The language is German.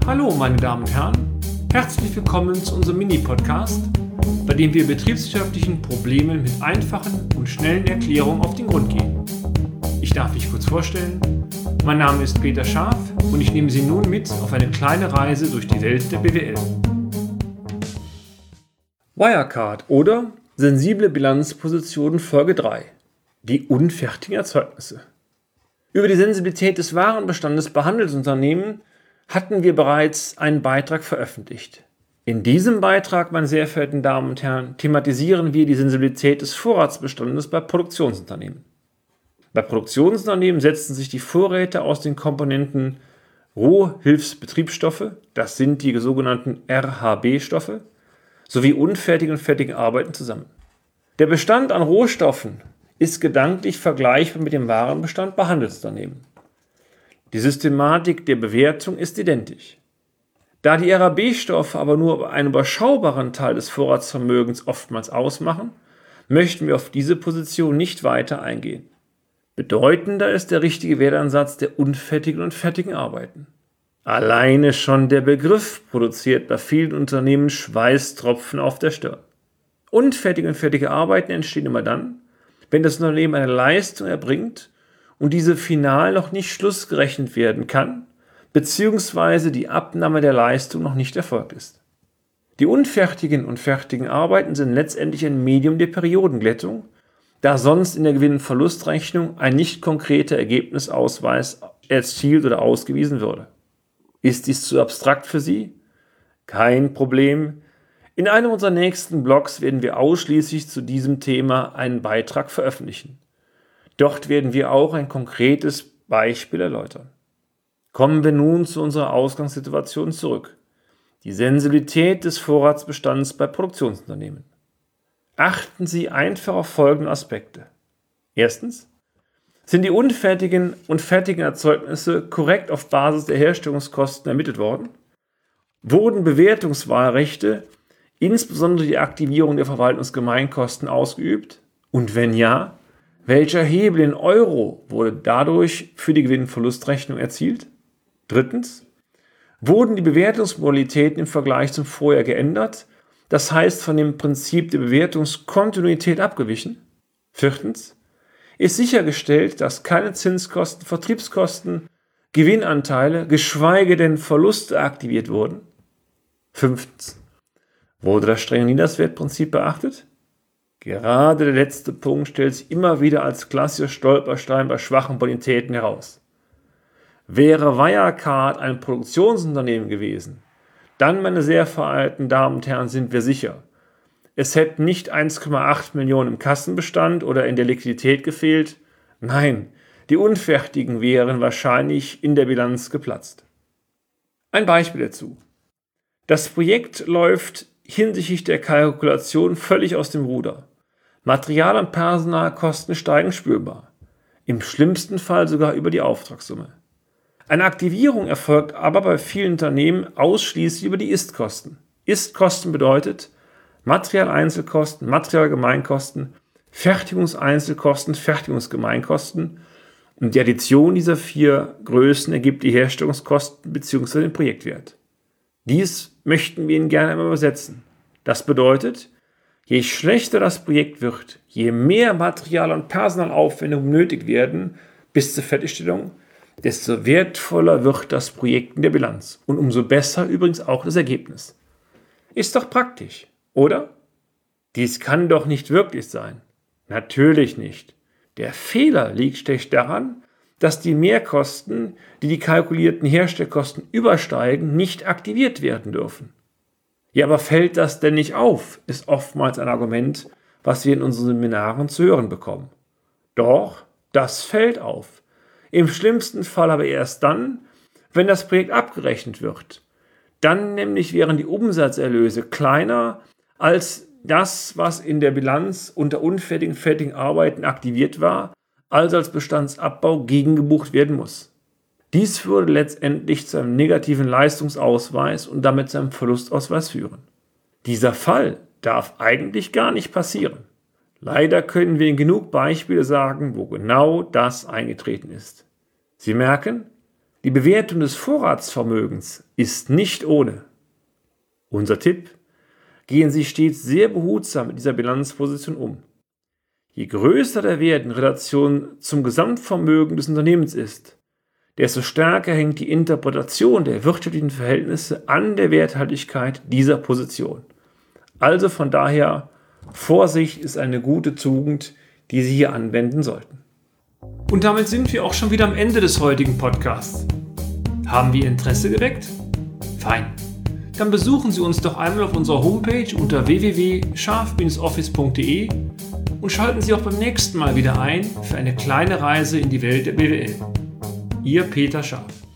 Hallo meine Damen und Herren, herzlich willkommen zu unserem Mini-Podcast, bei dem wir betriebswirtschaftlichen Problemen mit einfachen und schnellen Erklärungen auf den Grund gehen. Ich darf mich kurz vorstellen, mein Name ist Peter Scharf und ich nehme Sie nun mit auf eine kleine Reise durch die Welt der BWL. Wirecard oder sensible Bilanzpositionen Folge 3. Die unfertigen Erzeugnisse. Über die Sensibilität des Warenbestandes bei Handelsunternehmen hatten wir bereits einen Beitrag veröffentlicht. In diesem Beitrag, meine sehr verehrten Damen und Herren, thematisieren wir die Sensibilität des Vorratsbestandes bei Produktionsunternehmen. Bei Produktionsunternehmen setzen sich die Vorräte aus den Komponenten Rohhilfsbetriebsstoffe, das sind die sogenannten RHB-Stoffe, sowie unfertigen und fertigen Arbeiten zusammen. Der Bestand an Rohstoffen ist gedanklich vergleichbar mit dem Warenbestand bei Handelsunternehmen. Die Systematik der Bewertung ist identisch. Da die RHB-Stoffe aber nur einen überschaubaren Teil des Vorratsvermögens oftmals ausmachen, möchten wir auf diese Position nicht weiter eingehen. Bedeutender ist der richtige Wertansatz der unfertigen und fertigen Arbeiten. Alleine schon der Begriff produziert bei vielen Unternehmen Schweißtropfen auf der Stirn. Unfertige und fertige Arbeiten entstehen immer dann, wenn das Unternehmen eine Leistung erbringt und diese final noch nicht schlussgerechnet werden kann, beziehungsweise die Abnahme der Leistung noch nicht erfolgt ist. Die unfertigen und fertigen Arbeiten sind letztendlich ein Medium der Periodenglättung, da sonst in der Gewinn- und Verlustrechnung ein nicht konkreter Ergebnisausweis erzielt oder ausgewiesen würde. Ist dies zu abstrakt für Sie? Kein Problem. In einem unserer nächsten Blogs werden wir ausschließlich zu diesem Thema einen Beitrag veröffentlichen. Dort werden wir auch ein konkretes Beispiel erläutern. Kommen wir nun zu unserer Ausgangssituation zurück. Die Sensibilität des Vorratsbestands bei Produktionsunternehmen. Achten Sie einfach auf folgende Aspekte. Erstens, sind die unfertigen und fertigen Erzeugnisse korrekt auf Basis der Herstellungskosten ermittelt worden? Wurden Bewertungswahlrechte, insbesondere die Aktivierung der Verwaltungsgemeinkosten, ausgeübt? Und wenn ja, welcher Hebel in Euro wurde dadurch für die Gewinn- und Verlustrechnung erzielt? Drittens, wurden die Bewertungsmodalitäten im Vergleich zum Vorjahr geändert, das heißt von dem Prinzip der Bewertungskontinuität abgewichen? Viertens, ist sichergestellt, dass keine Zinskosten, Vertriebskosten, Gewinnanteile, geschweige denn Verluste aktiviert wurden? Fünftens, wurde das strenge Niederswertprinzip beachtet? Gerade der letzte Punkt stellt sich immer wieder als klassischer Stolperstein bei schwachen Bonitäten heraus. Wäre Wirecard ein Produktionsunternehmen gewesen, dann, meine sehr verehrten Damen und Herren, sind wir sicher, es hätten nicht 1,8 Millionen im Kassenbestand oder in der Liquidität gefehlt. Nein, die Unfertigen wären wahrscheinlich in der Bilanz geplatzt. Ein Beispiel dazu. Das Projekt läuft hinsichtlich der Kalkulation völlig aus dem Ruder. Material- und Personalkosten steigen spürbar. Im schlimmsten Fall sogar über die Auftragssumme. Eine Aktivierung erfolgt aber bei vielen Unternehmen ausschließlich über die Ist-Kosten. Ist-Kosten bedeutet Materialeinzelkosten, Materialgemeinkosten, Fertigungseinzelkosten, Fertigungsgemeinkosten und die Addition dieser 4 Größen ergibt die Herstellungskosten bzw. den Projektwert. Dies möchten wir Ihnen gerne einmal übersetzen. Das bedeutet, je schlechter das Projekt wird, je mehr Material- und Personalaufwendungen benötigt werden bis zur Fertigstellung, desto wertvoller wird das Projekt in der Bilanz und umso besser übrigens auch das Ergebnis. Ist doch praktisch, oder? Dies kann doch nicht wirklich sein. Natürlich nicht. Der Fehler liegt schlicht daran, dass die Mehrkosten, die die kalkulierten Herstellkosten übersteigen, nicht aktiviert werden dürfen. Ja, aber fällt das denn nicht auf, ist oftmals ein Argument, was wir in unseren Seminaren zu hören bekommen. Doch, das fällt auf. Im schlimmsten Fall aber erst dann, wenn das Projekt abgerechnet wird. Dann nämlich wären die Umsatzerlöse kleiner als das, was in der Bilanz unter unfertigen, fertigen Arbeiten aktiviert war, also als Bestandsabbau gegengebucht werden muss. Dies würde letztendlich zu einem negativen Leistungsausweis und damit zu einem Verlustausweis führen. Dieser Fall darf eigentlich gar nicht passieren. Leider können wir Ihnen genug Beispiele sagen, wo genau das eingetreten ist. Sie merken, Die Bewertung des Vorratsvermögens ist nicht ohne. Unser Tipp: Gehen Sie stets sehr behutsam mit dieser Bilanzposition um. Je größer der Wert in Relation zum Gesamtvermögen des Unternehmens ist, desto stärker hängt die Interpretation der wirtschaftlichen Verhältnisse an der Werthaltigkeit dieser Position. Also von daher, Vorsicht ist eine gute Tugend, die Sie hier anwenden sollten. Und damit sind wir auch schon wieder am Ende des heutigen Podcasts. Haben wir Interesse geweckt? Fein. Dann besuchen Sie uns doch einmal auf unserer Homepage unter www.scharf-office.de und schalten Sie auch beim nächsten Mal wieder ein für eine kleine Reise in die Welt der BWL. Ihr Peter Scharf.